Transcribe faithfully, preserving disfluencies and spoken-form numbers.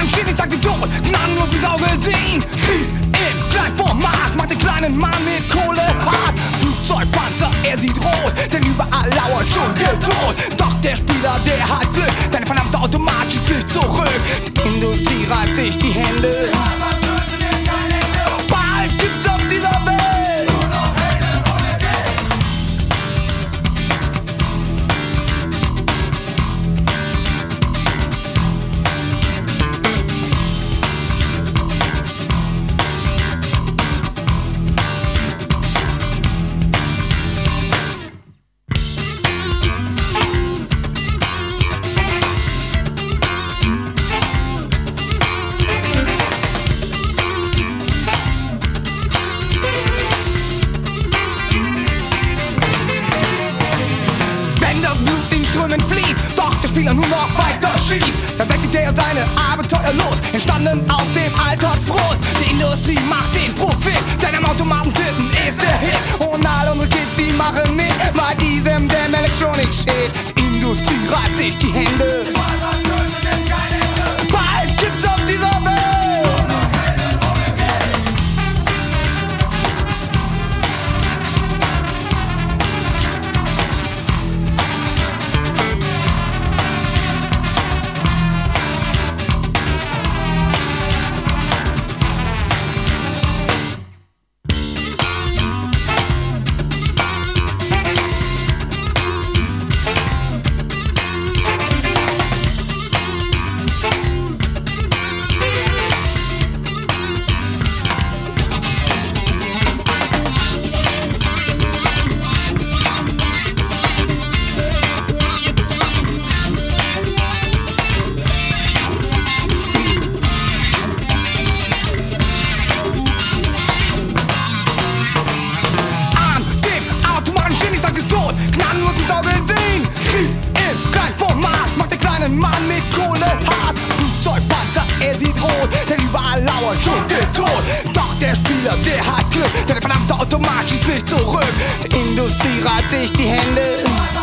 steht nicht, sagt den Tod, gnadenlos ins Auge sehen. Krieg im Kleinformat, macht den kleinen Mann mit Kohle hart. Flugzeugpanzer, er sieht rot, denn überall lauert schon der Tod. Doch der Spieler, der hat Glück, dein verdammter Automat schießt nicht zurück. Die Industrie reibt sich die Hände. Bald gibt's auf dieser Welt nur noch Helden ohne Geld. Fließt, doch der Spieler nur noch weiter schießt. Dann denkt er seine Abenteuer los, entstanden aus dem Alltagsfrust. Die Industrie macht den Profit, denn am Automaten tippen ist der Hit. Und all unsere Kids, sie machen mit, bei diesem dem Electronic steht. Die Industrie reibt sich die Hände. Bald gibt's auf dieser Welt gnadenlos ins Auge sehen. Krieg im Kleinformat, macht den kleinen Mann mit Kohle hart. Flugzeugpanzer, er sieht rot, denn überall lauert schon der Tod. Doch der Spieler, der hat Glück, denn der verdammte Automat schießt nicht zurück. Die Industrie reibt sich die Hände.